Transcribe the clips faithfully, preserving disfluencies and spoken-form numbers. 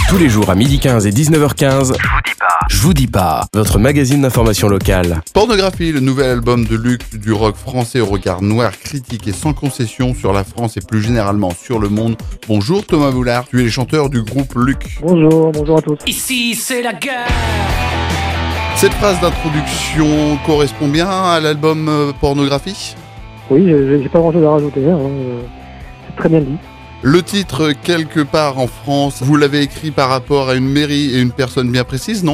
Tous les jours à midi quinze et dix-neuf heures quinze. Je vous dis pas. Je vous dis pas. Votre magazine d'information locale. Pornographie, le nouvel album de Luc, du rock français au regard noir, critique et sans concession sur la France et plus généralement sur le monde. Bonjour Thomas Boulard, tu es le chanteur du groupe Luc. Bonjour, bonjour à tous. Ici c'est la guerre. Cette phrase d'introduction correspond bien à l'album euh, Pornographie ? Oui, j'ai, j'ai pas grand chose à rajouter, hein. C'est très bien dit. Le titre, quelque part en France, vous l'avez écrit par rapport à une mairie et une personne bien précise, non ?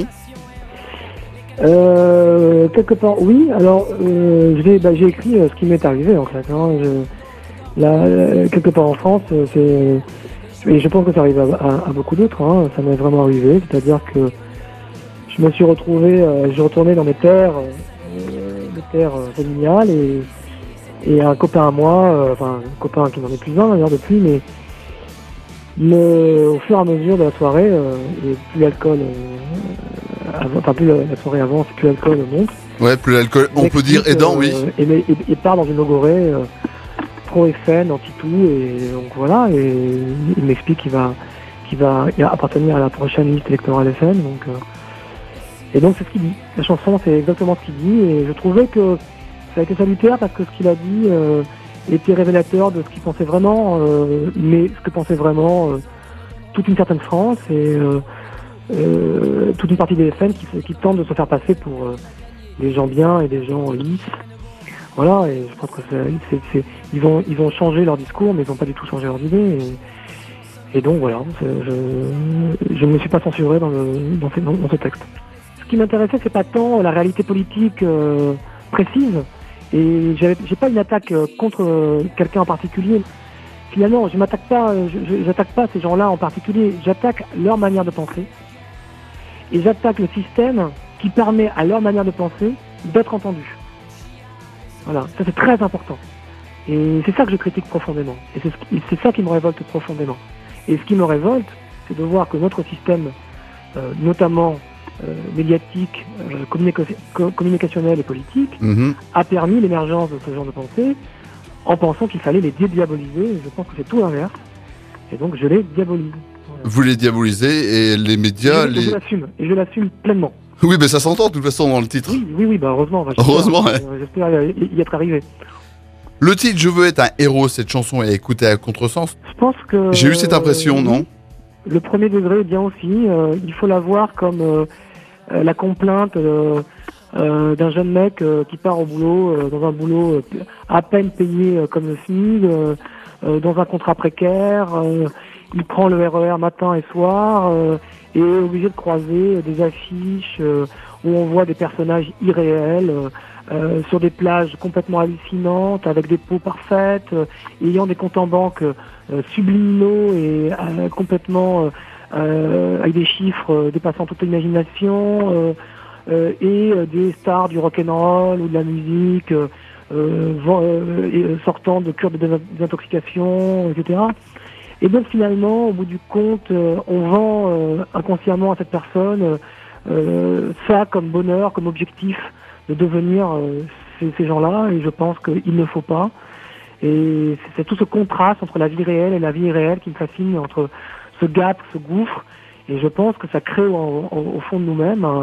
Euh, quelque part, oui. Alors, euh, j'ai, bah, j'ai écrit euh, ce qui m'est arrivé, en fait. Hein. Je, là, euh, quelque part en France, euh, c'est... Et je pense que ça arrive à, à, à beaucoup d'autres. Hein. Ça m'est vraiment arrivé. C'est-à-dire que je me suis retrouvé... Euh, j'ai retourné dans mes terres, euh, mes terres euh, familiales, et, et un copain à moi, euh, enfin, un copain qui n'en est plus un, d'ailleurs, depuis, mais... Mais au fur et à mesure de la soirée, euh, et plus l'alcool, euh, avant, enfin plus la, la soirée avance, plus l'alcool monte. Ouais, plus l'alcool, on peut dire aidant, euh, oui. Et, et, et part dans une logorée euh, pro-F N, anti-tout, et donc voilà, et il m'explique qu'il va, qu'il va appartenir à la prochaine liste électorale F N, donc... Euh, et donc c'est ce qu'il dit. La chanson, c'est exactement ce qu'il dit, et je trouvais que ça a été salutaire parce que ce qu'il a dit... Euh, était révélateur de ce qu'il pensait vraiment, euh, mais ce que pensait vraiment euh, toute une certaine France et euh, euh, toute une partie des F N qui, qui tentent de se faire passer pour euh, des gens bien et des gens lisses. Voilà, et je pense que c'est, c'est, c'est, ils vont ils vont changer leur discours, mais ils n'ont pas du tout changé leurs idées. Et, et donc voilà, je, je ne me suis pas censuré dans, le, dans, ce, dans, dans ce texte. Ce qui m'intéressait, c'est pas tant la réalité politique euh, précise. Et j'avais, j'ai pas une attaque contre quelqu'un en particulier. Finalement, je m'attaque pas, je, j'attaque pas ces gens-là en particulier. J'attaque leur manière de penser. Et j'attaque le système qui permet à leur manière de penser d'être entendue. Voilà, ça c'est très important. Et c'est ça que je critique profondément. Et c'est, ce, et c'est ça qui me révolte profondément. Et ce qui me révolte, c'est de voir que notre système, euh, notamment Euh, médiatique, euh, communica- co- communicationnel et politique, Mm-hmm. a permis l'émergence de ce genre de pensée en pensant qu'il fallait les dédiaboliser. Je pense que c'est tout l'inverse. Et donc je les diabolise. Voilà. Vous les diabolisez et les médias... Et je, les... je l'assume. Et je l'assume pleinement. Oui, mais ça s'entend de toute façon dans le titre. Oui, oui, oui, bah heureusement. Bah, j'espère, Heureusement, ouais. euh, J'espère y, y être arrivé. Le titre « Je veux être un héros », cette chanson est écoutée à contresens. Je pense que... J'ai eu cette impression, euh, non ? Le premier degré est bien aussi. Euh, il faut la voir comme... Euh, Euh, la complainte euh, euh, d'un jeune mec euh, qui part au boulot, euh, dans un boulot euh, à peine payé euh, comme le SMIC, euh, euh, dans un contrat précaire, euh, il prend le R E R matin et soir euh, et est obligé de croiser euh, des affiches euh, où on voit des personnages irréels euh, euh, sur des plages complètement hallucinantes, avec des peaux parfaites, euh, ayant des comptes en banque euh, subliminaux et euh, complètement... Euh, Euh, avec des chiffres euh, dépassant toute l'imagination euh, euh, et euh, des stars du rock'n'roll ou de la musique euh, euh, euh, et, euh, sortant de cures de désintoxication, et cetera. Et donc finalement, au bout du compte, euh, on vend euh, inconsciemment à cette personne euh, ça comme bonheur, comme objectif de devenir euh, ces, ces gens-là, et je pense qu'il ne faut pas. Et c'est, c'est tout ce contraste entre la vie réelle et la vie irréelle qui me fascine, entre ce gap, ce gouffre, et je pense que ça crée au, au, au fond de nous-mêmes un,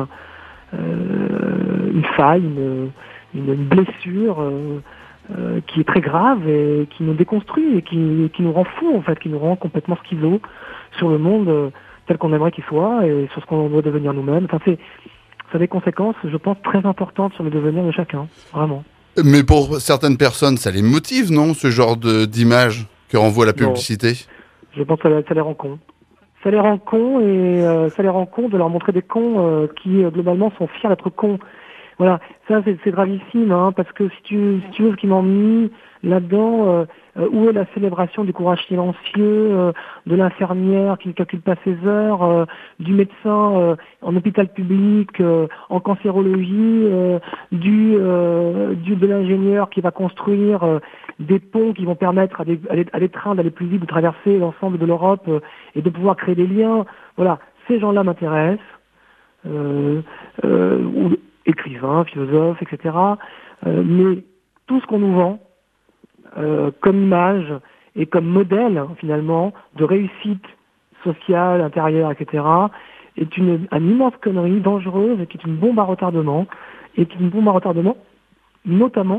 euh, une faille, une, une, une blessure euh, euh, qui est très grave et qui nous déconstruit et qui, qui nous rend fous, en fait, qui nous rend complètement schizo sur le monde euh, tel qu'on aimerait qu'il soit et sur ce qu'on doit devenir nous-mêmes. Enfin, c'est, ça a des conséquences, je pense, très importantes sur le devenir de chacun, vraiment. Mais pour certaines personnes, ça les motive, non, ce genre de, d'image que renvoie la publicité ? Non. Je pense que ça, ça les rend cons. Ça les rend cons et euh, ça les rend cons de leur montrer des cons euh, qui, euh, globalement, sont fiers d'être cons. Voilà, ça, c'est, c'est gravissime, hein, parce que si tu, si tu veux, ce qui m'ennuie là-dedans, euh, euh, où est la célébration du courage silencieux, euh, de l'infirmière qui ne calcule pas ses heures, euh, du médecin euh, en hôpital public, euh, en cancérologie, euh, du, euh, du de l'ingénieur qui va construire euh, des ponts qui vont permettre à des, à des, à des trains d'aller plus vite, de traverser l'ensemble de l'Europe euh, et de pouvoir créer des liens. Voilà, ces gens-là m'intéressent, euh, euh, ou écrivains, philosophes, et cetera. Euh, mais tout ce qu'on nous vend euh, comme image et comme modèle, finalement, de réussite sociale, intérieure, et cetera, est une, une immense connerie dangereuse et qui est une bombe à retardement, et qui est une bombe à retardement, notamment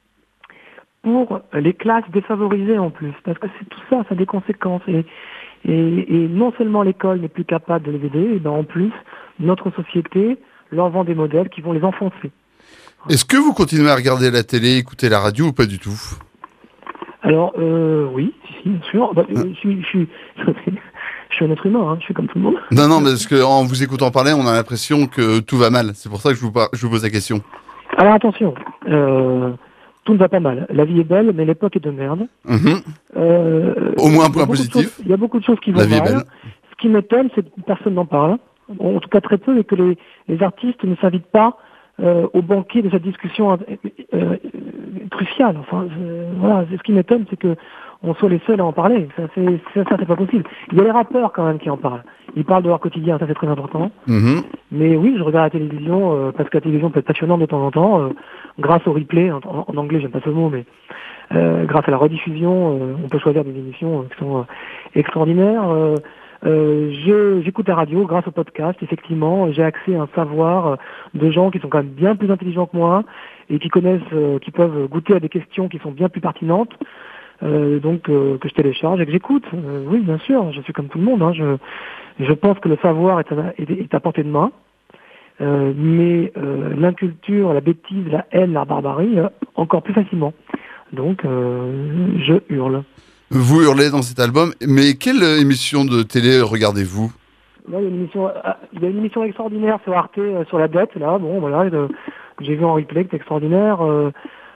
pour les classes défavorisées en plus, parce que c'est tout ça, ça a des conséquences. Et, et, et non seulement l'école n'est plus capable de les aider, et ben en plus, notre société leur vend des modèles qui vont les enfoncer. Est-ce que vous continuez à regarder la télé, écouter la radio ou pas du tout? Alors, euh, oui, si, bien sûr. Bah, euh, je, suis, je, suis, je suis un être humain, hein, je suis comme tout le monde. Non, non, mais parce qu'en vous écoutant parler, on a l'impression que tout va mal. C'est pour ça que je vous, par... je vous pose la question. Alors attention, euh, tout ne va pas mal. La vie est belle, mais l'époque est de merde. Mmh. Euh, Au moins un point positif. Il y a beaucoup de choses qui vont La vie mal. est belle. Ce qui m'étonne, c'est que personne n'en parle. En tout cas très peu, et que les, les artistes ne s'invitent pas euh, au banquet de cette discussion euh, euh, cruciale. Enfin, euh, voilà, ce qui m'étonne, c'est que on soit les seuls à en parler. Ça, c'est, ça, ça, c'est pas possible. Il y a les rappeurs quand même qui en parlent. Ils parlent de leur quotidien, ça c'est très important. Mmh. Mais oui, je regarde la télévision euh, parce que la télévision peut être passionnante de temps en temps, euh, grâce au replay. En, en anglais, j'aime pas ce mot, mais euh, grâce à la rediffusion, euh, on peut choisir des émissions euh, qui sont euh, extraordinaires. Euh, Euh, je, j'écoute la radio grâce au podcast, effectivement, j'ai accès à un savoir euh, de gens qui sont quand même bien plus intelligents que moi et qui connaissent, euh, qui peuvent goûter à des questions qui sont bien plus pertinentes, euh, donc euh, que je télécharge et que j'écoute. Euh, oui, bien sûr, je suis comme tout le monde, hein, je, je pense que le savoir est à, est, est à portée de main, euh, mais euh, l'inculture, la bêtise, la haine, la barbarie, euh, encore plus facilement. Donc, euh, je hurle. Vous hurlez dans cet album, mais quelle émission de télé regardez-vous? Là, il y a une émission, il y a une émission extraordinaire sur Arte, euh, sur la dette, là, bon, voilà, euh, j'ai vu en replay, que c'est extraordinaire. Euh,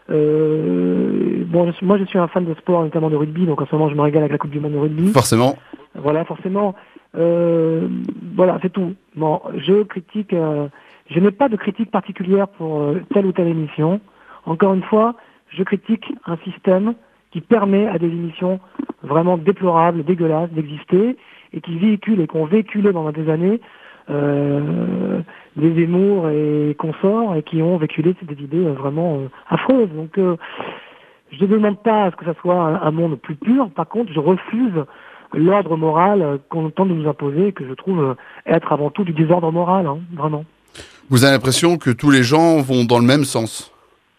euh, bon, je suis, moi, je suis un fan de sport, notamment de rugby, donc en ce moment, je me régale avec la Coupe du Monde de rugby. Forcément. Voilà, forcément. Euh, voilà, c'est tout. Bon, je critique, euh, je n'ai pas de critique particulière pour euh, telle ou telle émission. Encore une fois, je critique un système qui permet à des émissions vraiment déplorables, dégueulasses d'exister, et qui véhiculent et qui ont véhiculé pendant des années euh, des Zemmour et consorts, et qui ont véhiculé des idées vraiment euh, affreuses. Donc euh, je ne demande pas à ce que ça soit un, un monde plus pur, par contre je refuse l'ordre moral qu'on tente de nous imposer, que je trouve être avant tout du désordre moral, hein, vraiment. Vous avez l'impression que tous les gens vont dans le même sens?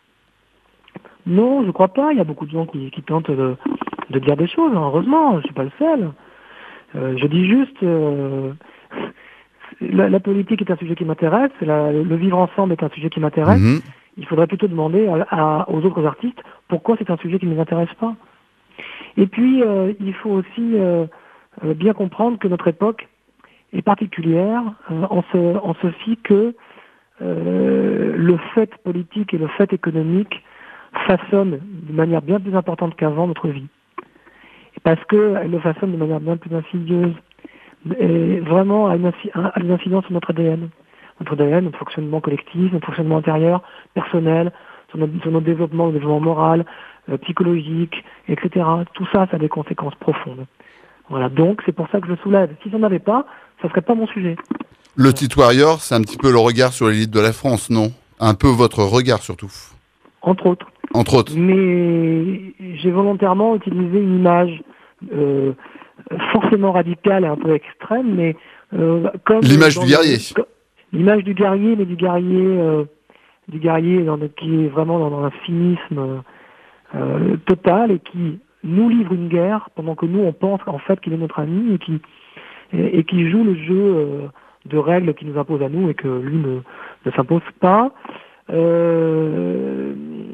Non, je crois pas. Il y a beaucoup de gens qui, qui tentent de, de dire des choses. Hein. Heureusement, je suis pas le seul. Euh, je dis juste, euh, la, la politique est un sujet qui m'intéresse. La, le vivre ensemble est un sujet qui m'intéresse. Mmh. Il faudrait plutôt demander à, à, aux autres artistes pourquoi c'est un sujet qui ne les intéresse pas. Et puis, euh, il faut aussi euh, bien comprendre que notre époque est particulière euh, en, ce, en ceci que euh, le fait politique et le fait économique façonne de manière bien plus importante qu'avant notre vie. Et parce qu'elle le façonne de manière bien plus insidieuse. Et vraiment a une, a une incidence sur notre A D N. Notre A D N, notre fonctionnement collectif, notre fonctionnement intérieur, personnel, sur notre, sur notre développement, notre développement moral, euh, psychologique, et cetera. Tout ça, ça a des conséquences profondes. Voilà. Donc, c'est pour ça que je le soulève. Si j'en avais pas, ça serait pas mon sujet. Le Petit Warrior, c'est un petit peu le regard sur l'élite de la France, non? Un peu votre regard, surtout. Entre autres. Entre autres. Mais j'ai volontairement utilisé une image euh, forcément radicale et un peu extrême, mais euh, comme l'image du guerrier. Le, l'image du guerrier, mais du guerrier, euh, du guerrier dans le, qui est vraiment dans, dans un cynisme euh, total et qui nous livre une guerre pendant que nous on pense en fait qu'il est notre ami et qui et, et qui joue le jeu euh, de règles qui nous impose à nous et que lui ne, ne s'impose pas. Euh,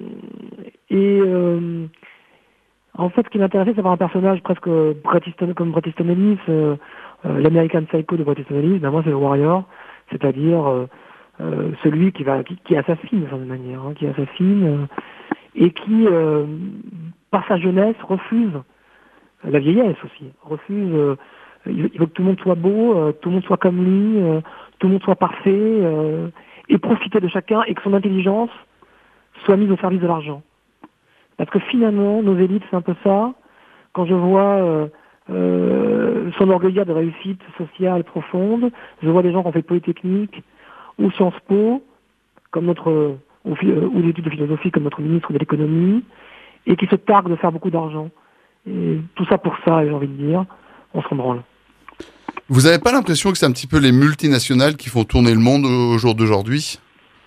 et euh, en fait, ce qui m'intéressait, c'est d'avoir un personnage presque Bret Easton, comme Bret Easton Ellis, euh, euh, l'American Psycho de Bret Easton Ellis. Ben moi, c'est le Warrior, c'est-à-dire euh, euh, celui qui va, qui, qui assassine de certaine manière, hein, qui assassine euh, et qui, euh, par sa jeunesse, refuse la vieillesse aussi, refuse. Euh, il veut que tout le monde soit beau, euh, tout le monde soit comme lui, euh, tout le monde soit parfait. Euh, et profiter de chacun et que son intelligence soit mise au service de l'argent. Parce que finalement, nos élites, c'est un peu ça. Quand je vois euh, euh, s'enorgueillir de réussite sociale profonde, je vois des gens qui ont fait Polytechnique ou Sciences Po, comme notre, ou, ou des études de philosophie comme notre ministre de l'économie, et qui se targuent de faire beaucoup d'argent. Et tout ça pour ça, j'ai envie de dire, on s'en branle. Vous n'avez pas l'impression que c'est un petit peu les multinationales qui font tourner le monde au jour d'aujourd'hui ?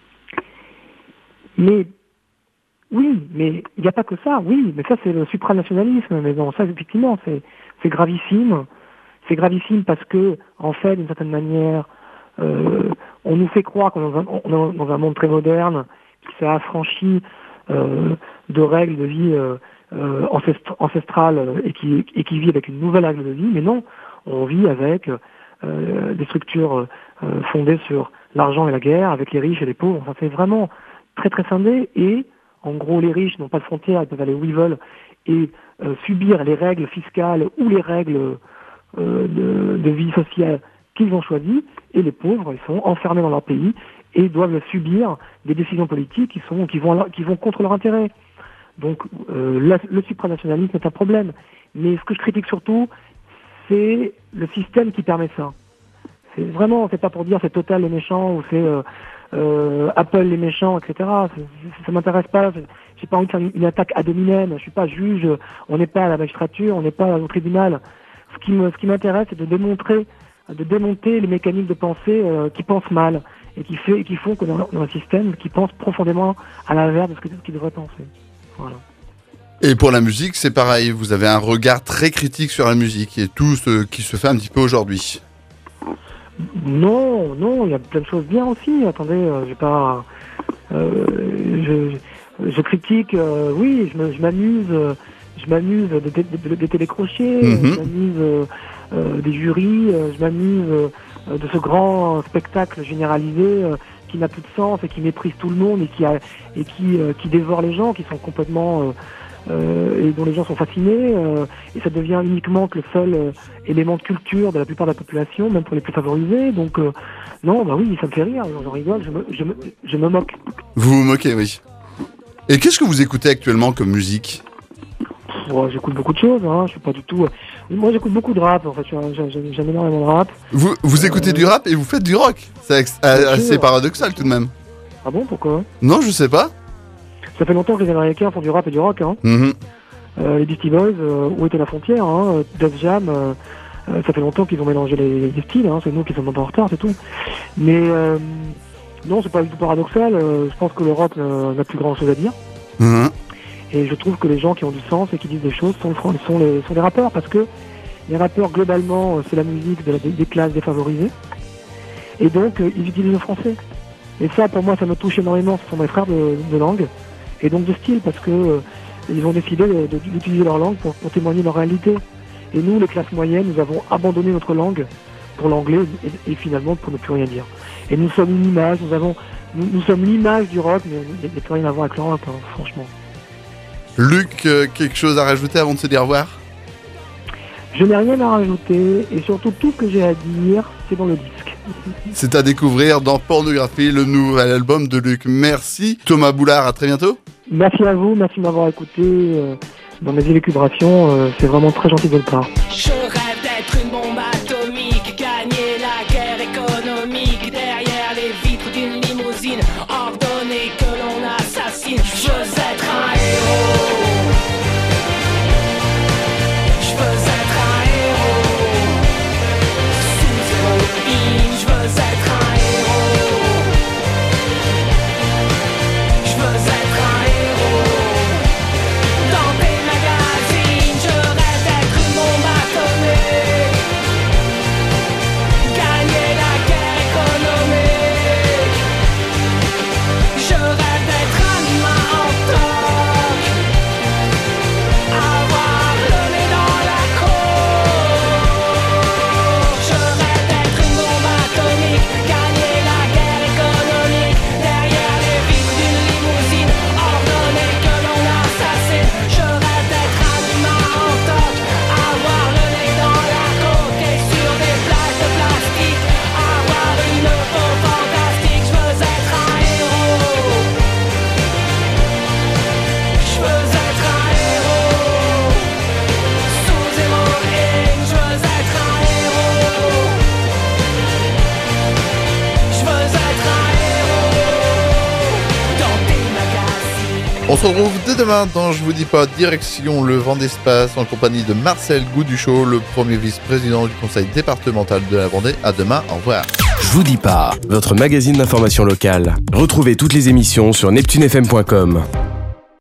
Mais oui, mais il n'y a pas que ça, oui, mais ça c'est le supranationalisme, mais non, ça effectivement c'est, c'est gravissime, c'est gravissime parce que, en fait, d'une certaine manière, euh, on nous fait croire qu'on est dans un, on est dans un monde très moderne, qui s'est affranchi euh, de règles de vie euh, euh, ancestra- ancestrales et qui, et qui vit avec une nouvelle règle de vie, mais non, on vit avec euh, des structures euh, fondées sur l'argent et la guerre, avec les riches et les pauvres, enfin c'est vraiment très très scindé, et en gros les riches n'ont pas de frontières, ils peuvent aller où ils veulent et euh, subir les règles fiscales ou les règles euh, de, de vie sociale qu'ils ont choisies, et les pauvres ils sont enfermés dans leur pays et doivent subir des décisions politiques qui sont qui vont qui vont contre leur intérêt. Donc euh, la, le supranationalisme est un problème, mais ce que je critique surtout, c'est le système qui permet ça. C'est vraiment, c'est pas pour dire c'est Total les méchants ou c'est euh, euh, Apple les méchants, et cetera. C'est, c'est, ça m'intéresse pas. J'ai pas envie de faire une, une attaque ad hominem. Je suis pas juge. On n'est pas à la magistrature. On n'est pas au tribunal. Ce qui me, ce qui m'intéresse, c'est de démontrer, de démonter les mécanismes de pensée euh, qui pensent mal et qui fait, et qui font qu'on a un système qui pense profondément à l'inverse de ce qu'il devrait penser. Voilà. Et pour la musique, c'est pareil. Vous avez un regard très critique sur la musique et tout ce qui se fait un petit peu aujourd'hui. Non, non, il y a plein de choses bien aussi. Attendez, euh, j'ai pas, euh, je, je critique. Euh, oui, je, me, je m'amuse, euh, je m'amuse des, des, des, des télécrochets, Mm-hmm. je m'amuse euh, euh, des jurys, euh, je m'amuse euh, de ce grand spectacle généralisé euh, qui n'a plus de sens et qui méprise tout le monde et qui a, et qui, euh, qui dévore les gens, qui sont complètement euh, Euh, et dont les gens sont fascinés, euh, et ça devient uniquement que le seul euh, élément de culture de la plupart de la population, même pour les plus favorisés. Donc euh, non, bah oui, ça me fait rire, j'en rigole, je me, je me, je me moque. Vous vous moquez, oui. Et qu'est-ce que vous écoutez actuellement comme musique ? Ouais, j'écoute beaucoup de choses, hein, je suis pas du tout... Moi j'écoute beaucoup de rap, en fait, j'aime, j'aime énormément de rap. Vous, vous écoutez euh... du rap et vous faites du rock ? C'est ex- assez sûr, paradoxal tout de même. Ah bon, pourquoi ? Non, je sais pas. Ça fait longtemps que les Américains font du rap et du rock, hein. Mmh. Euh, les Beastie Boys, euh, où était la frontière, hein, Def Jam, euh, euh, ça fait longtemps qu'ils ont mélangé les, les styles, hein, c'est nous qui sommes un peu en retard, c'est tout. Mais euh, non, c'est pas du tout paradoxal, euh, je pense que le rock euh, n'a plus grand chose à dire. Mmh. Et je trouve que les gens qui ont du sens et qui disent des choses sont, sont, les, sont les rappeurs, parce que les rappeurs, globalement, c'est la musique de la, des, des classes défavorisées. Et donc, euh, ils utilisent le français. Et ça, pour moi, ça me touche énormément, ce sont mes frères de, de langue. Et donc de style, parce que euh, ils ont décidé de, de, d'utiliser leur langue pour, pour témoigner de leur réalité. Et nous, les classes moyennes, nous avons abandonné notre langue pour l'anglais et, et finalement pour ne plus rien dire. Et nous sommes une image, nous avons, nous, nous sommes l'image du rock, mais il n'y a plus rien à voir avec le rock, hein, franchement. Luc, euh, quelque chose à rajouter avant de se dire au revoir ? Je n'ai rien à rajouter, et surtout tout ce que j'ai à dire, c'est dans le disque. C'est à découvrir dans Pornographie, le nouvel album de Luc. Merci Thomas Boulard, à très bientôt. Merci à vous, merci de m'avoir écouté euh, dans mes élucubrations, euh, c'est vraiment très gentil de votre part. Je rêve d'être une bombe atomique, gagner la guerre économique, derrière les vitres d'une limousine, ordonner que l'on assassine. Je veux être un héros. Je veux être un héros. Sous héroïne, je veux être un héros. Je veux être un héros. Dans tes magazines, je rêve d'être une bombe atomique. On se retrouve dès demain dans Je vous dis pas, direction le Vendée Space en compagnie de Marcel Gouduchot, le premier vice-président du conseil départemental de la Vendée. À demain, au revoir. Je vous dis pas, votre magazine d'information locale. Retrouvez toutes les émissions sur neptune f m point com.